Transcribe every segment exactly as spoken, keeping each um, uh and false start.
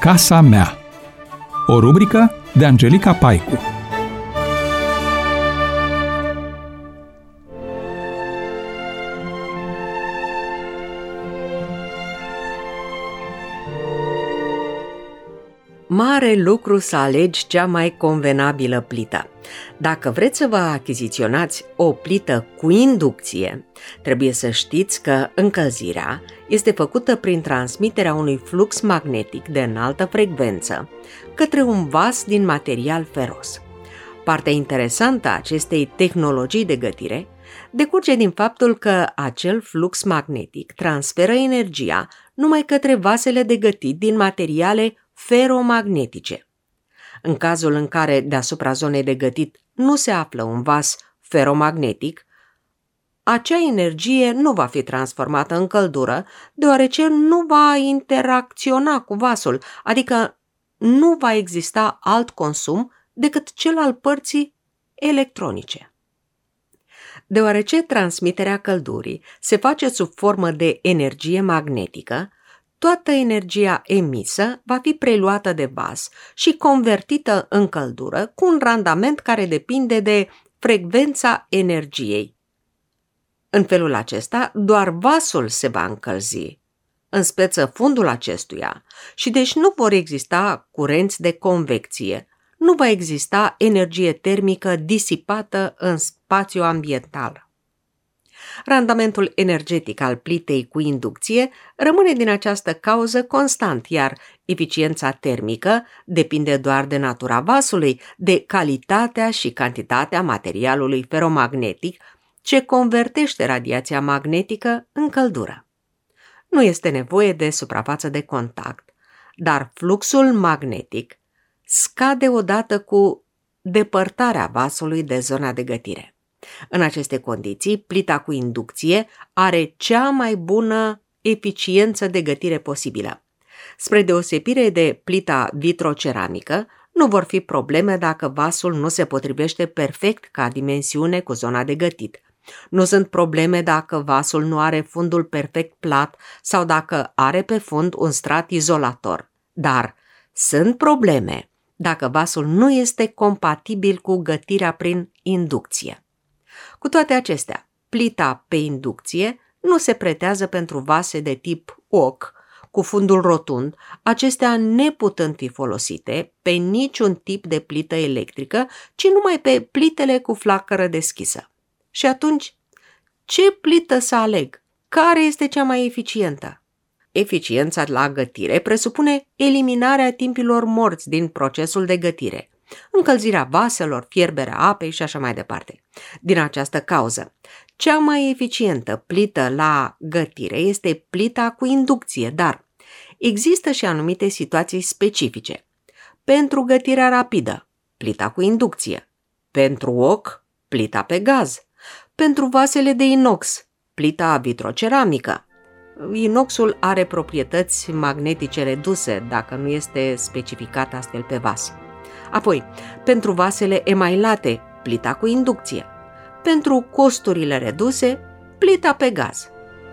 Casa mea. O rubrică de Angelica Paicu. Mare lucru să alegi cea mai convenabilă plită. Dacă vreți să vă achiziționați o plită cu inducție, trebuie să știți că încălzirea este făcută prin transmiterea unui flux magnetic de înaltă frecvență către un vas din material feros. Partea interesantă a acestei tehnologii de gătire decurge din faptul că acel flux magnetic transferă energia numai către vasele de gătit din materiale feromagnetice. În cazul în care deasupra zonei de gătit nu se află un vas feromagnetic, acea energie nu va fi transformată în căldură, deoarece nu va interacționa cu vasul, adică nu va exista alt consum decât cel al părții electronice. Deoarece transmiterea căldurii se face sub formă de energie magnetică, toată energia emisă va fi preluată de vas și convertită în căldură cu un randament care depinde de frecvența energiei. În felul acesta, doar vasul se va încălzi, în speță fundul acestuia, și deci nu vor exista curenți de convecție, nu va exista energie termică disipată în spațiu ambiental. Randamentul energetic al plitei cu inducție rămâne din această cauză constant, iar eficiența termică depinde doar de natura vasului, de calitatea și cantitatea materialului feromagnetic ce convertește radiația magnetică în căldură. Nu este nevoie de suprafață de contact, dar fluxul magnetic scade odată cu depărtarea vasului de zona de gătire. În aceste condiții, plita cu inducție are cea mai bună eficiență de gătire posibilă. Spre deosebire de plita vitroceramică, nu vor fi probleme dacă vasul nu se potrivește perfect ca dimensiune cu zona de gătit. Nu sunt probleme dacă vasul nu are fundul perfect plat sau dacă are pe fund un strat izolator. Dar sunt probleme dacă vasul nu este compatibil cu gătirea prin inducție. Cu toate acestea, plita pe inducție nu se pretează pentru vase de tip wok, cu fundul rotund, acestea neputând fi folosite pe niciun tip de plită electrică, ci numai pe plitele cu flacără deschisă. Și atunci, ce plită să aleg? Care este cea mai eficientă? Eficiența la gătire presupune eliminarea timpilor morți din procesul de gătire, încălzirea vaselor, fierberea apei și așa mai departe. Din această cauză, cea mai eficientă plită la gătire este plita cu inducție, dar există și anumite situații specifice. Pentru gătirea rapidă, plita cu inducție. Pentru wok, plita pe gaz. Pentru vasele de inox, plita vitroceramică. Inoxul are proprietăți magnetice reduse dacă nu este specificat astfel pe vas. Apoi, pentru vasele emailate, plita cu inducție. Pentru costurile reduse, plita pe gaz.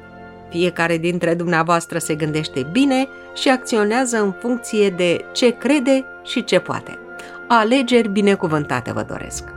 Fiecare dintre dumneavoastră se gândește bine și acționează în funcție de ce crede și ce poate. Alegeri binecuvântate vă doresc!